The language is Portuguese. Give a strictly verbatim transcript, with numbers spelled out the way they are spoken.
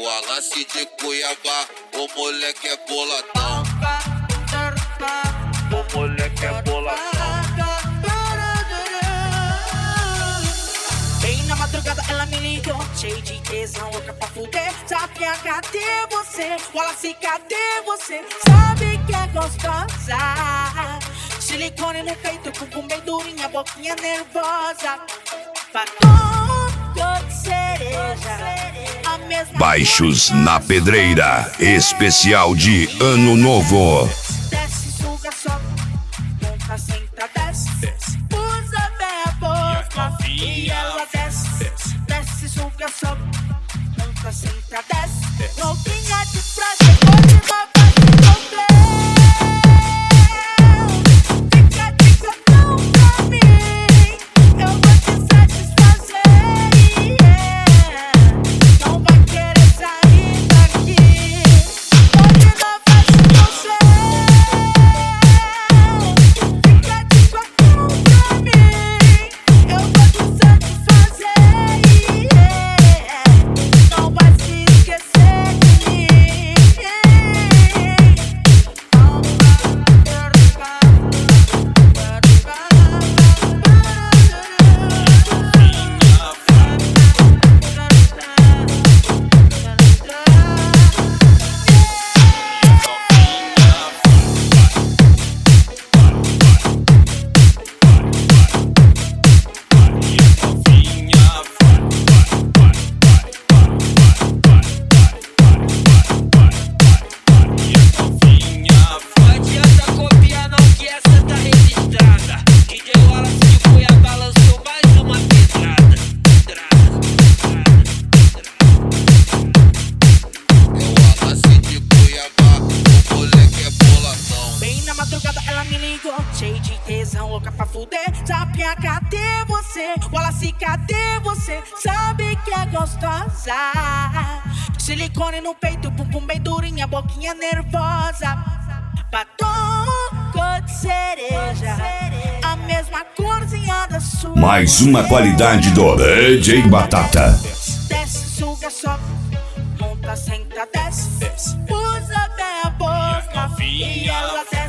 Wallace de Cuiabá, o moleque é boladão. O moleque é boladão. Bem na madrugada ela me ligou, cheio de tesão, louca pra fuder. Sapinha, cadê você? Wallace, cadê você? Sabe que é gostosa. Silicone no peito, bumbum bem durinha, boquinha nervosa. Batom de cereja, a mesma Baixos na Pedreira, especial de Ano Novo. desce, suga, sobe, monta, senta, desce, desce. Usa bem a boca e ela desce, desce, suga, sobe, monta, senta, desce. Novinha de frase, hoje uma vez encontrei. Fica de cotão pra mim, eu vou te satisfazer, yeah. Não vai querer sair daqui, hoje não vai se você. Fica de cotão pra mim, eu vou te satisfazer, yeah. Não vai se esquecer de mim. Não adianta copiar não, que essa tá registrada. D J Wallace de Cuiabá lançou mais uma pedrada. É Wallace de Cuiabá, o moleque é boladão. Bem na madrugada ela me ligou, cheio de tesão, louca pra fuder. Sapinha, cadê você? Wallace, cadê você? Sabe que é gostosa. Silicone no peito, bumbum bem durinha, boquinha nervosa. Batom cor de cereja, a mesma corzinha da sua. Mais uma qualidade do D J Batata. Desce, suga, sobe, monta, senta, desce. Usa bem a boca e ela desce.